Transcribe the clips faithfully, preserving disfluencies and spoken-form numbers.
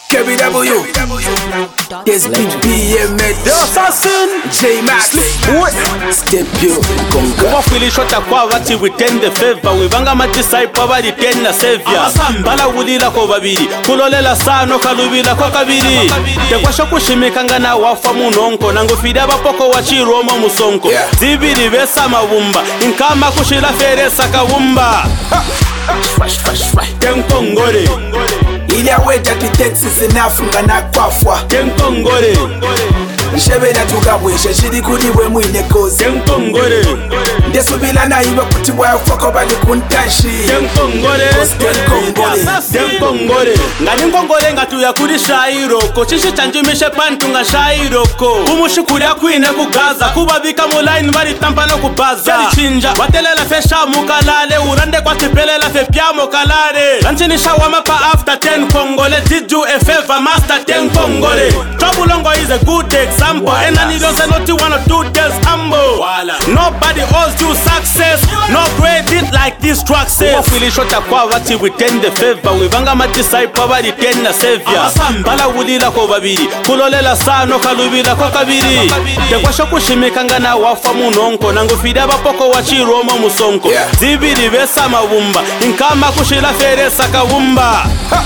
K B W, S B B M The Assassin, J Max, Step you, Kuba filishota kwa vati witend the favor. Wibanga matisaipa bali tena savior. Bala wulila ko babiri kulolela sano kalubila kwa kabiri. Tekwasho kushimikanga na wafa munonko nangufida bapoko wachiroma musonko. Zibiri besa mawumba inkama kushila feresa kawumba. Tenkongore ili aweta kitexis inafunga na kwafwa. Tenkongore Nshebela tukabwisha shiri kuri we mwine kozi. Tenkongore Ndesubila na iwe kuti wa foko bali kuntanshi. Tenkongore Tenkongore Tenkongore Ngani nkongore ngatuya kuri shairoko. Chishi chanjumishe pantu nga shairoko. Umushukuri akwine kugaza kubabika mu line bari tampa no kubaza. Yari chinja watelela fe shamu kalale. Urande kwa tipelela fe piamo kalare. Lanchini shawama pa after ten Kongole. Did you a favor master ten Kongole. Troublongo is a good example. And I need us not to wanna do this humble. Nobody owes you success. No credit like this track says. Kuwa filishota kwa vati witend the favor. Wibanga matisaipa bali tena savior. Bala wulila ko babiri kulolela sano kalubila kwa kabiri. Tekwasho kushimikanga na wafa munonko nangufida bapoko wachiroma musonko. Zibiri besa mawumba inkama kushila feresa kawumba.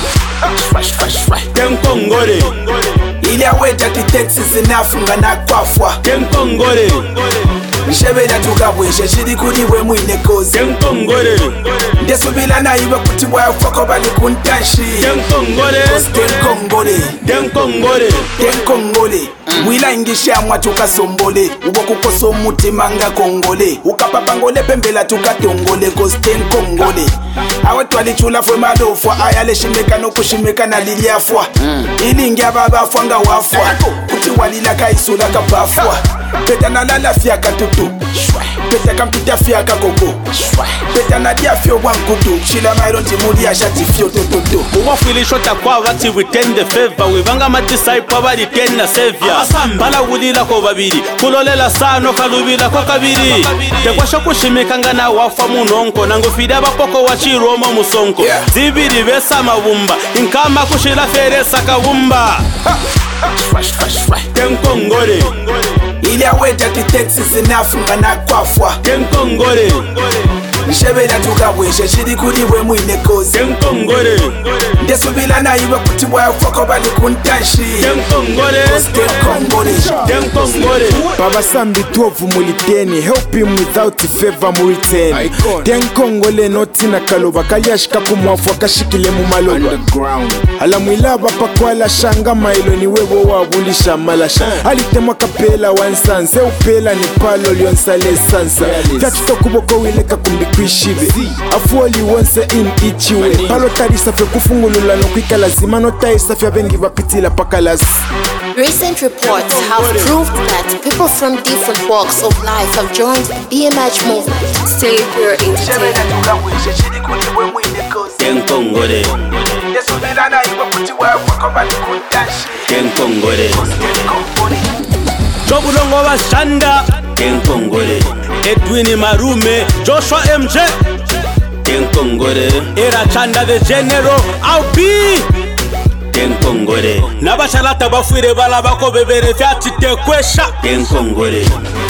Tenkongore ili aweta kitexis inafunga na kwafwa. Tenkongore Nshebela tukabwisha shiri kuri we mwine kozi. Tenkongore Ndesubila na iwe kuti wa foko bali kuntanshi. Tenkongore Tenkongore Tenkongore Tenkongole Wila ingisha mwa tukasombole. Ubo kukoso umutima nga kongole. Ukapapangole pembela tukatongole. Cause tenkongole Awatu alichula fwe madofwa. Ayale shimeka no kushimeka na liliafwa. Ili ingia baba fwanga wafwa. Kuti walila kaisula kapafwa. Peta na lala fiaka tutu. Peta kampita fiaka koko. Peta na dia fio wankutu. Shila maironti muli ya shati fio tototo. Kuwa filishota kwa vati witend the favor. Wibanga matisaipa bali tena savior. Bala wulila ko babiri kulolela sano kalubila kwa kabiri. Tekwasho kushimikanga na wafa munonko nangufida bapoko wachiroma musonko. Zibiri besa mawumba inkama kushila feresa kawumba. Tenkongore ili aweta kitexis inafunga na kwafwa. Tenkongore Nshebela tukabwisha shiri kuri we mwine kozi. Tenkongore Ndesubila na iwe kuti wa foko bali kuntanshi. Tenkongore Tenkongore Tenkongore Baba Sambi twelve muliteni. Help him without favor mu return. Tenkongole noti na kaloba. Kaliashika kumwafwa kashikile mu maloba. Alamwilaba pakwala shanga mailo ni wewo wabulisha malasha. Alitemwa kapela wansanse. Upela ni palo lionsale sansa. Tatuto kuboko wileka kumbi kwishibe. Afuoli wonse in ichiwe. Palo tarisa fe kufungulula no kwika lazima. No taisa fe bengi vapitila pakalasi. Recent reports have proved that people from different walks of life have joined the B M H movement. Stay pure entertainment. Tenkongore Tenkongore Chobulongo bashanda. Tenkongore Edwin Marume Joshua M J. Tenkongore Era Chanda the General Albi. Tenkongore Nabashalata bafwire bala bako bebere fyati tekwesha. Tenkongore